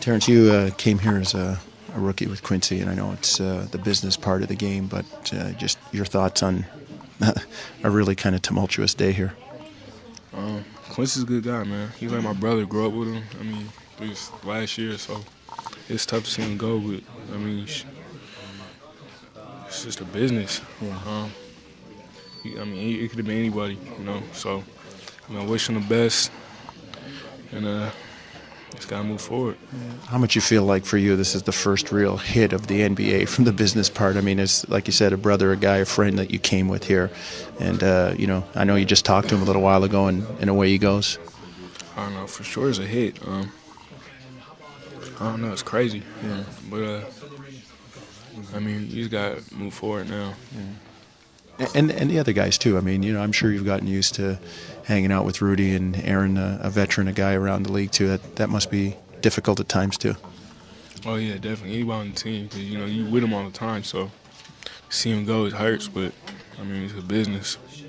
Terrence, you came here as a rookie with Quincy, and I know it's the business part of the game, but just your thoughts on a really kind of tumultuous day here. Quincy's a good guy, man. He's like my brother. Grew up with him. I mean, this last year, so it's tough to see him go. But I mean, it's just a business. Yeah. It could have been anybody, you know. So I wish him the best, and just gotta move forward. How much you feel like for you this is the first real hit of the NBA from the business part? I mean, it's like you said, a brother, a guy, a friend that you came with here, and I know you just talked to him a little while ago, and away he goes. I don't know, for sure it's a hit. I don't know, it's crazy. Yeah. But I mean, you just gotta move forward now. Yeah. And the other guys too. I mean, I'm sure you've gotten used to hanging out with Rudy and Aaron, a veteran, a guy around the league too. That must be difficult at times too. Oh yeah, definitely. Anybody on the team, because you with them all the time, so to see him go, it hurts. But I mean, it's a business.